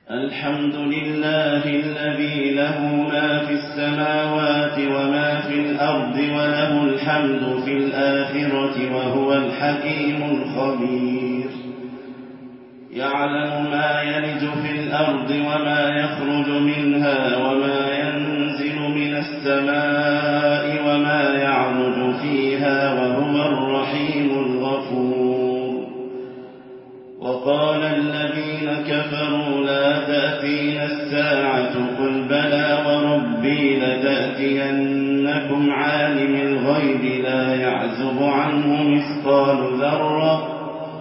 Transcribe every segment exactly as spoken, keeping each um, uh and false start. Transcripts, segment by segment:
الحمد لله الذي له ما في السماوات وما في الأرض وله الحمد في الآخرة وهو الحكيم الخبير. يعلم ما يلج في الأرض وما يخرج منها وما ينزل من السماء وما يعرج فيها وهو الرحيم الغفور. وقال الذين كفروا لا تأتينا الساعة قل بلى وربي لتأتينكم عالم الغيب لا يعزب عنه مثقال ذرة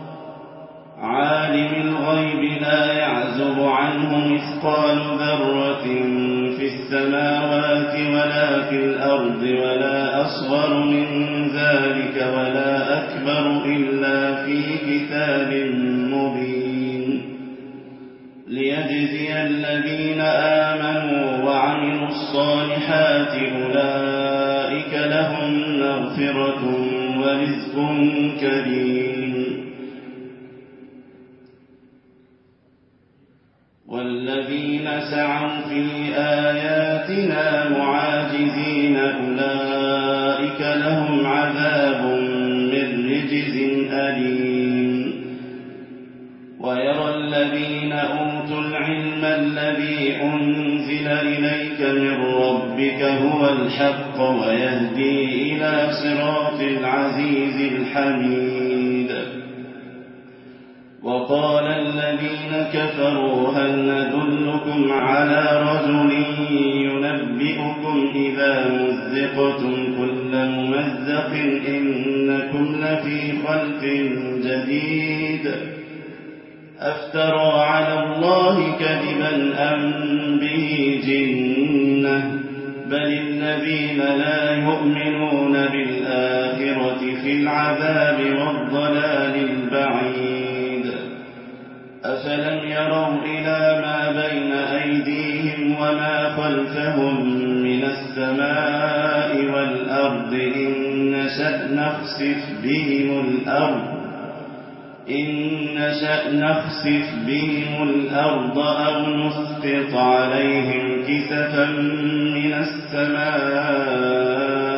عالم الغيب لا يعزب عنه مثقال ذرة في السماوات ولا في الأرض ولا أصغر من ذلك ولا أكبر إلا في كتاب مبين ليجزي الذين آمنوا وعملوا الصالحات أولئك لهم مغفرة ورزق كريم. والذين سعوا في آياتنا معاجزين أولئك لهم عذاب من رجز أليم. ويرى الذين أوتوا العلم الذي أنزل إليك من ربك هو الحق ويهدي إلى صراط العزيز الحميد. وقال الذين كفروا هل ندلكم على رجل ينبئكم إذا مزقتم كل ممزق إنكم لفي خلق جديد أفترى على الله كذبا أم به جنة بل الذين لا يؤمنون بالآخرة في العذاب والضلال البعيد. أفلم يروا إلى ما بين أيديهم وما خلفهم من السماء والأرض إن نشأ نخسف بهم الأرض إن نشأ نخسف بهم الأرض أو نسقط عليهم كسفا من السماء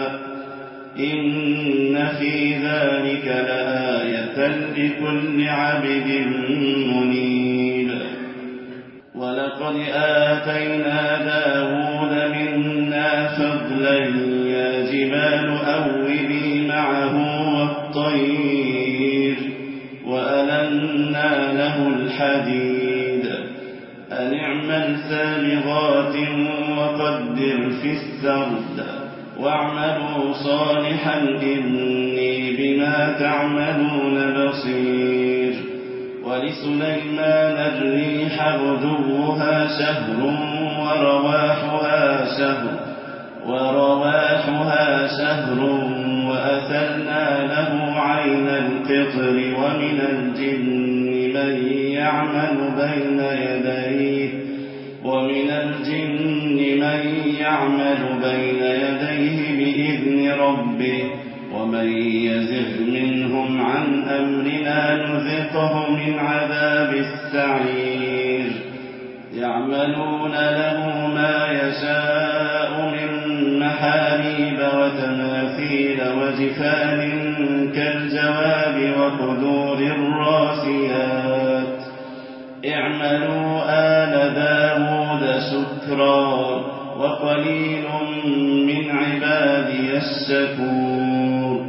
إن في ذلك لآية لكل عبد منيب. ولقد آتينا داود منا فضلا يا جبال أوبي معه والطير وألنا له الحديد أن اعمل سابغات وقدر في السرد واعملوا صالحا إني بما تعملون بصير. ولسليمان الريح غدوها شهر ورواحها شهر ورواحها شهر وأسلنا له عين القطر ومن الجن من يعمل بين يديه ومن الجن من يعمل بين يديه بإذن ربه ومن يزغ منهم عن أمرنا نذقه من عذاب السعير. يعملون له ما يشاء من محاريب وتماثيل وجفان كالجواب وقدور الراسيات اعملوا آل داود شكرا وقليل من عبادي الشكور.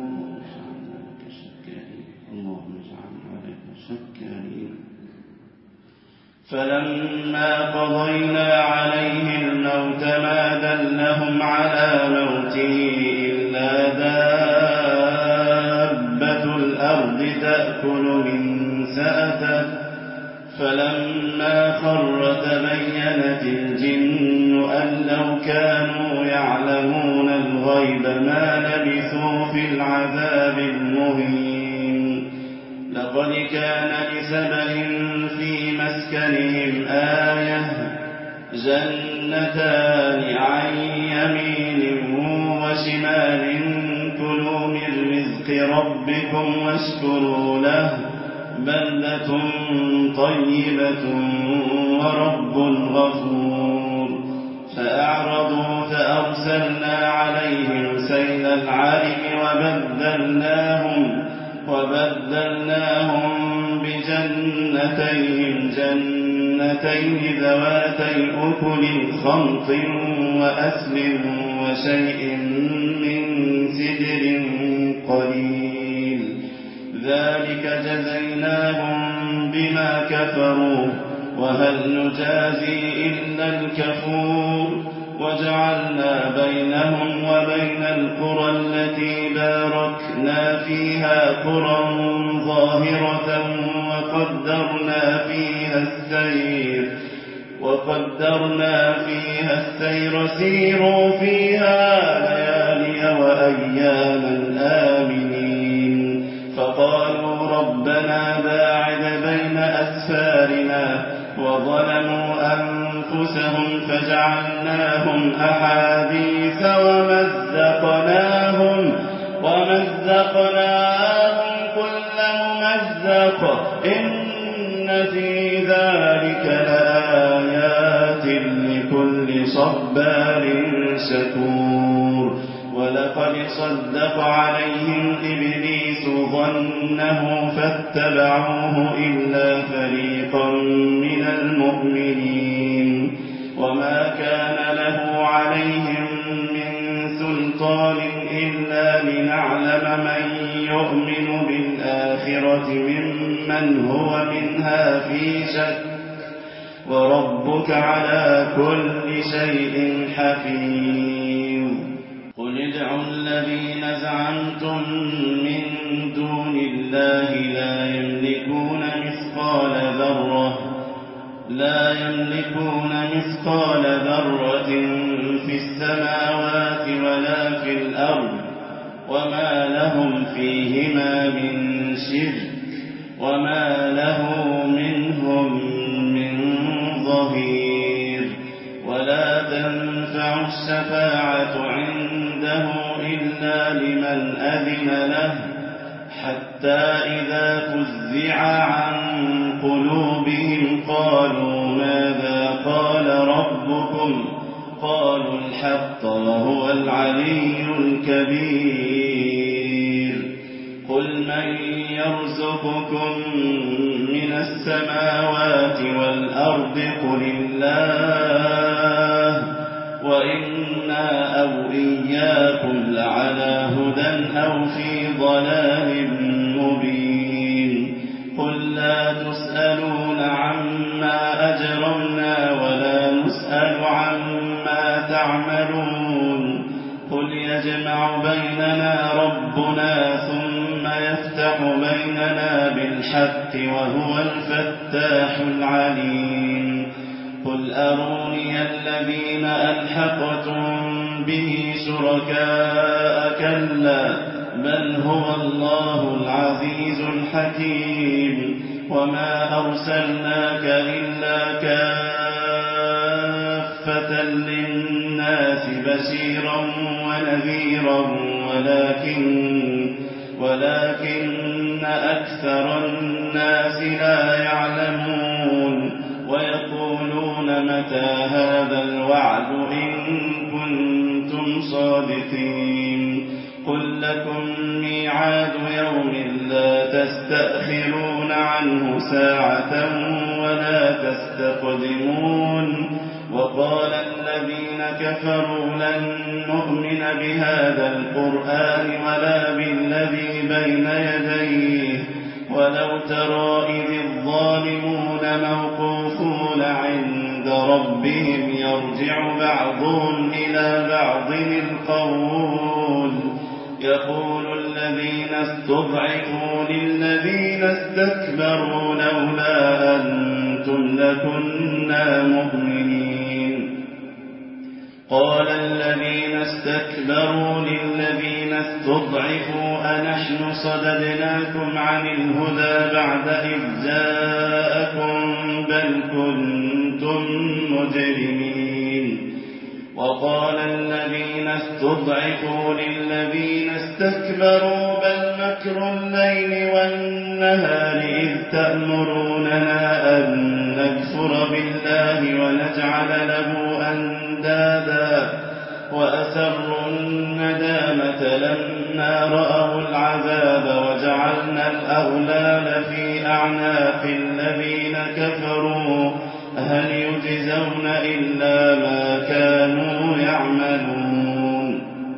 اللهم اجعلنا لك شكارين. فلما قضينا عليه الموت ما دلهم على موته إلا دابة الأرض تأكل من سأته فلما خر تبينت الجن أن لو كانوا يعلمون الغيب ما لبثوا في العذاب المهين. لقد كان لسبأ في مسكنهم آية جنتان عن يمين وشمال كلوا من رزق ربكم واشكروا له بلدة طيبة ورب غفور فأعرضوا فأرسلنا عليهم سيل العرم وبدلناهم, وبدلناهم بجنتيهم جنتين ذواتي أكل خمط وأسل وشيء من سدر قليل ذلك جزيناهم بما كفروا وهل نجازي إلا الكفور وجعلنا بينهم وبين القرى التي باركنا فيها قرى ظاهرة وقدرنا فيها السير وقدرنا فيها السير سيروا فيها ليالي وأياما آمنين فقالوا ربنا باعد بين أسفارنا وظلموا أنفسهم فجعلناهم أحاديث ومزقناهم ومزقناهم كل ممزق إن في ذلك لآيات لكل صبار شكور ولقد صدق عليهم إبليس ظنه فاتبعوه إلا فريقا من المؤمنين وما كان له عليهم من سلطان إلا لنعلم من يؤمن بالآخرة ممن هو منها في شك وربك على كل شيء حفيظ قل ادعوا الذين زعمتم من دون الله لا يملكون مثقال ذرة لا يملكون مثقال ذرة في السماوات ولا في الأرض وما لهم فيهما من شرك وما له منهم من ظهير ولا تنفع الشفاعة عنده إلا لمن أذن له حتى إذا فزع عن قلوبهم قالوا ماذا قال ربكم قالوا الحق وهو العلي الكبير قل من يرزقكم من السماوات والأرض قل الله وإنا أو إياكم لعلى هدى أو في ضلال مبين قل لا تسألون عما أجرمنا ولا نسأل عما تعملون قل يجمع بيننا ربنا ثم يفتح بيننا بالحق وهو الفتاح العليم قل أروني الذين ألحقتم به شركاء كلا بل هو الله العزيز الحكيم وما أرسلناك إلا كافة للناس بشيرا ونذيرا ولكن ولكن أكثر الناس لا يعلمون ويقولون متى هذا الوعد إن كنتم صادقين قل لكم ميعاد يوم لا تستأخرون عنه ساعة ولا تستقدمون وقال الذين كفروا لن نؤمن بهذا القرآن ولا بالذي بين يديه ولو ترى إذ الظالمون موقوفون عند ربهم يرجع بعضهم إلى بعض القول يقول الذين استضعفوا للذين استكبروا لولا أنتم لكنا مؤمنين قال الذين استكبروا للذين استضعفوا أنحن صددناكم عن الهدى بعد إذ جاءكم بل كنتم مجرمين وقال الذين استضعفوا للذين استكبروا بل مكر الليل والنهار النهار إذ تأمروننا أن نكفر بالله ونجعل له أندادا وأسروا الندامة لما رأوا العذاب وجعلنا الأغلال في أعناق الذين كفروا هل يجزون إلا ما كانوا يعملون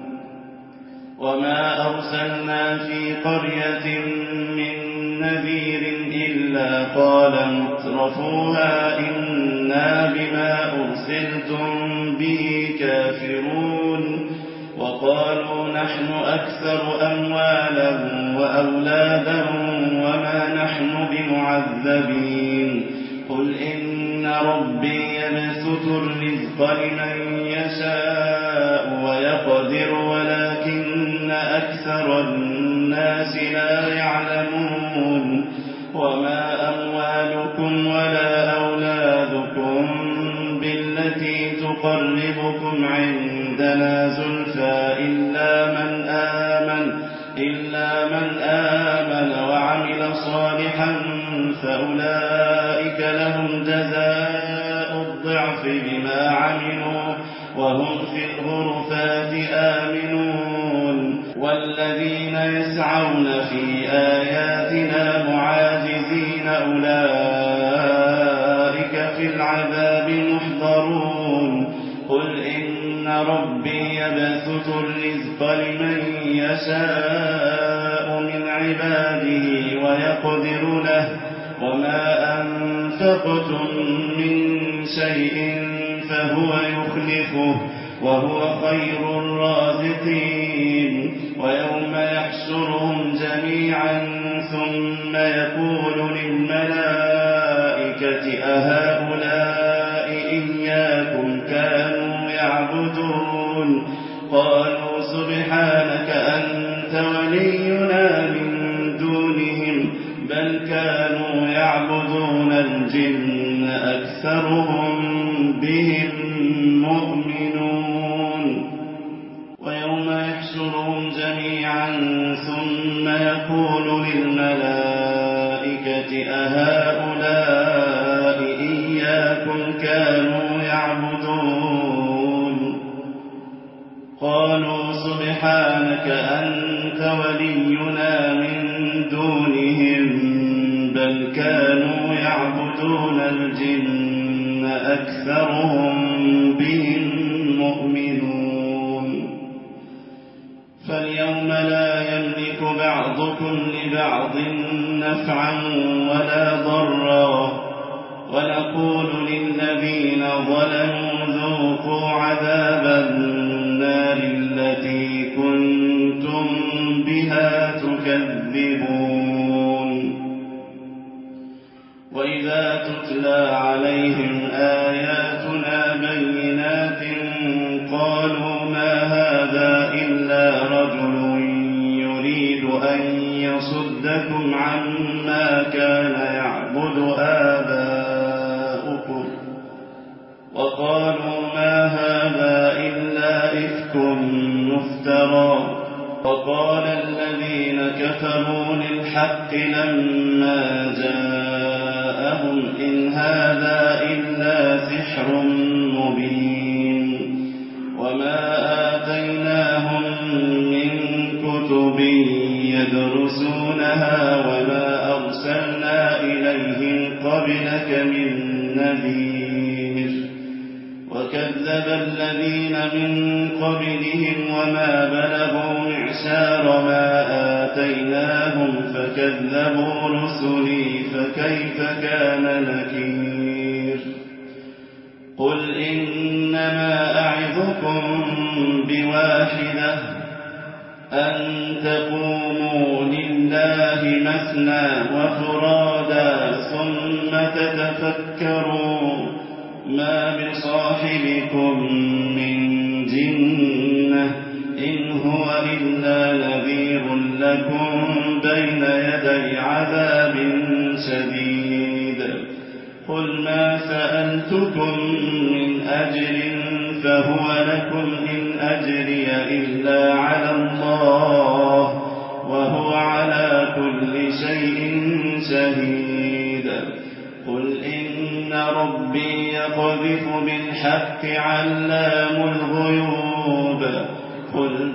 وما أرسلنا في قرية من نذير إلا قال مترفوها إنا بما أرسلتم به كافرون وقالوا نحن أكثر أموالا وأولادا وما نحن بمعذبين قل إن ربي يبسط الرزق لمن يشاء ويقدر ولكن أكثر الناس لا يعلمون وما أموالكم ولا أولادكم بالتي تقربكم عندنا زلفى إلا من آمن إلا من آمن وعمل صالحا فأولئك لهم جزاء الضعف بما عملوا وهم في الغرفات آمنون والذين يسعون في آياتنا معاجزين أولئك في العذاب محضرون قل إن ربي يبسط الرزق لمن يشاء من عباده ويقدر له وما أنفقتم من شيء فهو يخلفه وهو خير الرازقين ويوم يحشرهم جميعا ثم يقول للملائكة أهؤلاء إياكم كانوا يعبدون قالوا سبحانك أنت ولينا من دونهم بل كانوا يعبدون الجن أكثرهم بهم مؤمنون ويوم يحشرهم جميعا ثم يقول للملائكة أهؤلاء إياكم كانوا يعبدون قالوا سبحانك أنت ولينا من دونهم بل كانوا يعبدون الجن أكثرهم بهم مؤمنون فاليوم لا يملك بعضكم لبعض نفعا ولا ضرا ونقول للذين ظلموا ذوقوا عذاب النار التي كنتم بها تكذبون وإذا تتلى عليهم آياتنا بينات قالوا ما هذا إلا رجل يريد أن يصدكم عما كان يعبد آباؤكم وقالوا ما هذا إلا إفك مفترى وقال الذين كفروا للحق لما جاءهم إن هذا إلا سحر مبين وما آتيناهم من كتب يدرسونها وما أرسلنا إليهم قبلك من نذير وكذب الذين من قبلهم وما بلغوا معشار ما آتيناهم فكذبوا رسلي فكيف كان نكير قل إنما أعظكم بواحدة أن تقوموا لله مثنى وفرادا ثم تتفكروا ما بصاحبكم من جنة إن هو إلا نذير لكم بين يدي عذاب شديد قل ما سألتكم من أجر فهو لكم إن أجري إلا على الله وهو على كل شيء شهيد قل إن ربي يقذف بالحق علام الغيوب قل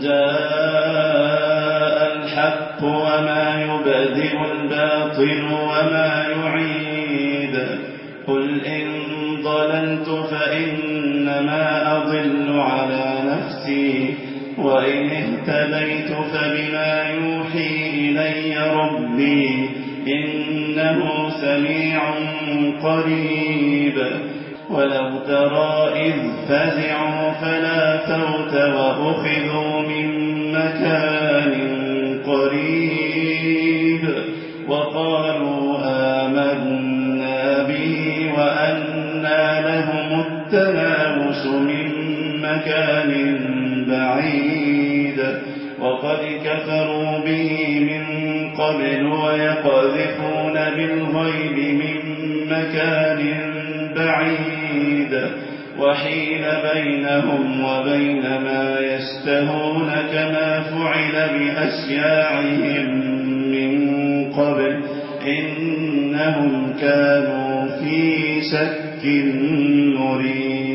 جاء الحق وما يبدئ الباطل وما يعيد قل إن ضللت فإنما أضل على نفسي وإن اهتديت فبما يوحي إلي ربي إنه سميع قريب ولو ترى إذ فزعوا فلا فوت وأخذوا من مكان قريب وقالوا آمنا به وأنى لهم التناوش من مكان بعيد وقد كفروا به من قبل ويقذفون بالغيب من مكان بعيد وحيل بينهم وبين ما يشتهون كما فعل بأشياعهم من قبل إنهم كانوا في شك مريب